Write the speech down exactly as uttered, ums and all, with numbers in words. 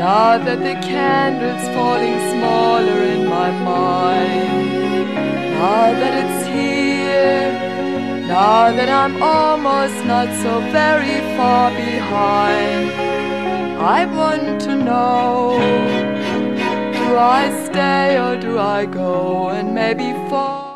Now that the candle's falling smaller in my mind, now that it's here, now that I'm almost not so very far behind, I want to know, do I stay or do I go and maybe fall?